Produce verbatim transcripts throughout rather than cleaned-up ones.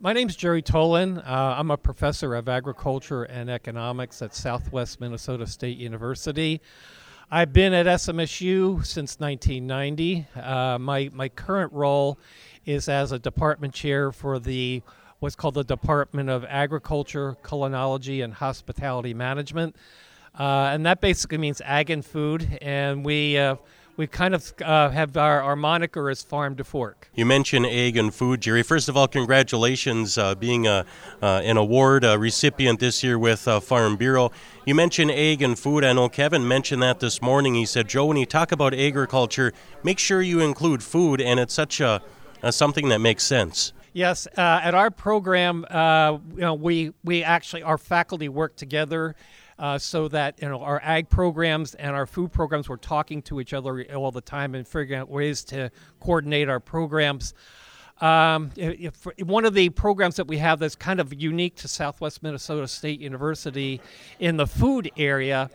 My name's Jerry Tolan. Uh, I'm a professor of agriculture and economics at Southwest Minnesota State University. I've been at S M S U since nineteen ninety. Uh, my, my current role is as a department chair for the what's called the Department of Agriculture, Culinology, and Hospitality Management. Uh, and that basically means ag and food, and we uh, we kind of uh, have our, our moniker as Farm to Fork. You mentioned ag and food, Jerry. First of all, congratulations uh, being a, uh, an award uh, recipient this year with uh, Farm Bureau. You mentioned ag and food. I know Kevin mentioned that this morning. He said, Joe, when you talk about agriculture, make sure you include food, and it's such a, a something that makes sense. Yes, uh, at our program, uh, you know, we we actually our faculty work together. Uh, so that you know our ag programs and our food programs, we're talking to each other all the time and figuring out ways to coordinate our programs. Um, if, if one of the programs that we have that's kind of unique to Southwest Minnesota State University in the food area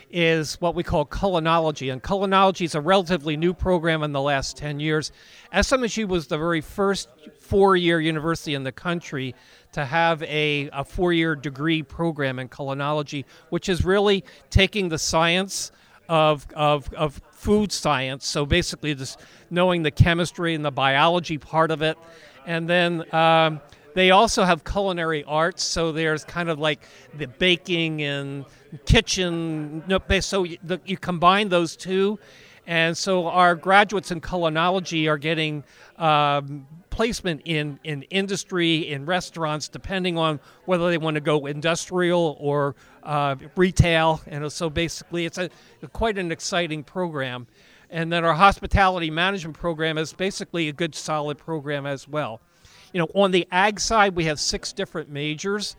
is what we call culinology. And culinology is a relatively new program in the last ten years. S M S U was the very first four-year university in the country to have a, a four-year degree program in culinology, which is really taking the science of, of, of food science, so basically just knowing the chemistry and the biology part of it, and then um, they also have culinary arts, so there's kind of like the baking and kitchen, so you, the, you combine those two, and so our graduates in culinology are getting um, placement in, in industry, in restaurants, depending on whether they want to go industrial or uh, retail, and so basically it's a quite an exciting program. And then our hospitality management program is basically a good solid program as well. You know, on the ag side, we have six different majors.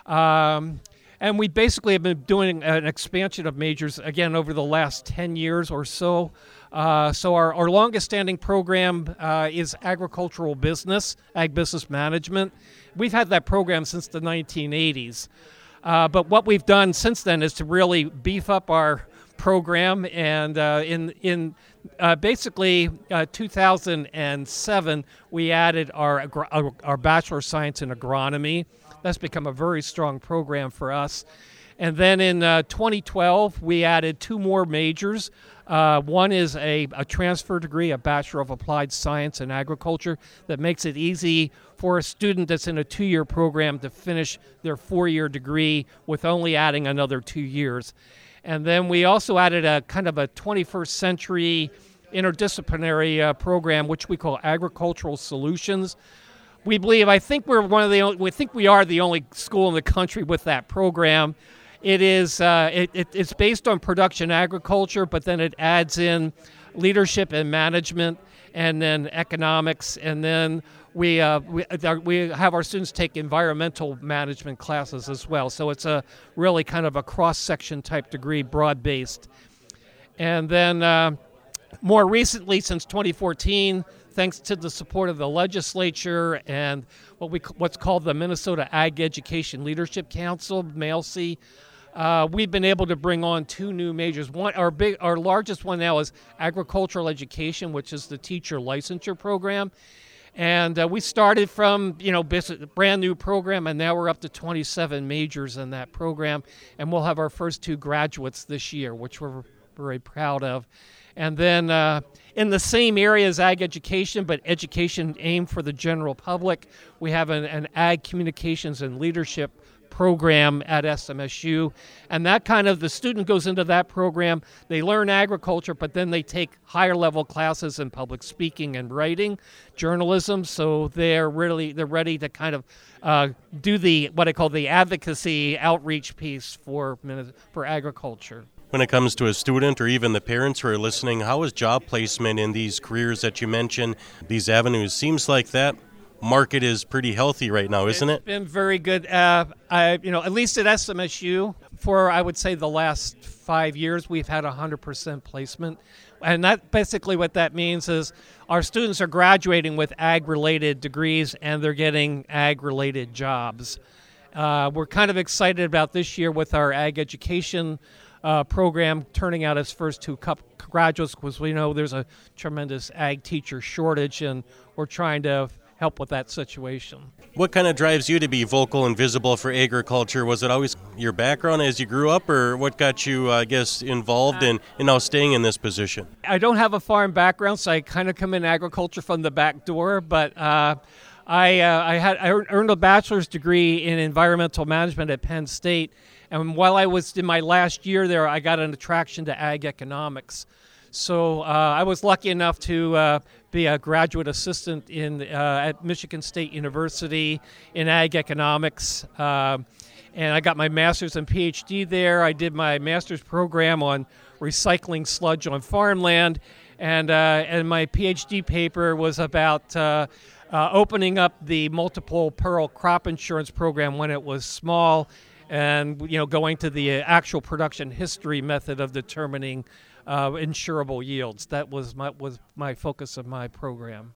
Um, and we basically have been doing an expansion of majors, again, over the last ten years or so. Uh, so our, our longest-standing program uh, is agricultural business, ag business management. We've had that program since the nineteen eighties. Uh, but what we've done since then is to really beef up our program, and uh, in in uh, basically uh, two thousand seven we added our our Bachelor of Science in Agronomy. That's become a very strong program for us. And then in uh, twenty twelve we added two more majors. Uh, one is a, a transfer degree, a Bachelor of Applied Science in Agriculture, that makes it easy for a student that's in a two-year program to finish their four-year degree with only adding another two years. And then we also added a kind of a twenty-first century interdisciplinary uh, program, which we call Agricultural Solutions. We believe, I think we're one of the only, we think we are the only school in the country with that program. It is, uh, it, it, it's based on production agriculture, but then it adds in leadership and management, and then economics, and then we uh, we, we have our students take environmental management classes as well. So it's a really kind of a cross-section type degree, broad-based. And then uh, more recently, since twenty fourteen, thanks to the support of the legislature and what we what's called the Minnesota Ag Education Leadership Council, M A L C, uh, we've been able to bring on two new majors. One, our big, our largest one now is agricultural education, which is the teacher licensure program. And uh, we started from, you know, brand new program, and now we're up to twenty-seven majors in that program. And we'll have our first two graduates this year, which we're very proud of. And then uh, in the same area as ag education, but education aimed for the general public, we have an, an ag communications and leadership program at S M S U. And that kind of, the student goes into that program, they learn agriculture, but then they take higher level classes in public speaking and writing, journalism, so they're really, they're ready to kind of uh, do the, what I call the advocacy outreach piece for, for agriculture. When it comes to a student or even the parents who are listening, how is job placement in these careers that you mentioned, these avenues? Seems like that market is pretty healthy right now, isn't it? It's been very good. Uh, I, you know, at least at S M S U, for I would say the last five years, we've had one hundred percent placement. And that basically what that means is our students are graduating with ag-related degrees and they're getting ag-related jobs. Uh, we're kind of excited about this year with our ag education Uh, program turning out its first two graduates, because we know there's a tremendous ag teacher shortage, and we're trying to help with that situation. What kind of drives you to be vocal and visible for agriculture? Was it always your background as you grew up, or what got you, I guess, involved in, in now staying in this position? I don't have a farm background, so I kind of come in agriculture from the back door, but uh, I, uh, I had I earned a bachelor's degree in environmental management at Penn State, and while I was in my last year there, I got an attraction to ag economics. So uh, I was lucky enough to uh, be a graduate assistant in uh, at Michigan State University in ag economics, uh, and I got my master's and PhD there. I did my master's program on recycling sludge on farmland, and uh, and my PhD paper was about uh, uh, opening up the multiple peril crop insurance program when it was small, and you know going to the actual production history method of determining Uh, insurable yields. That was my was my focus of my program.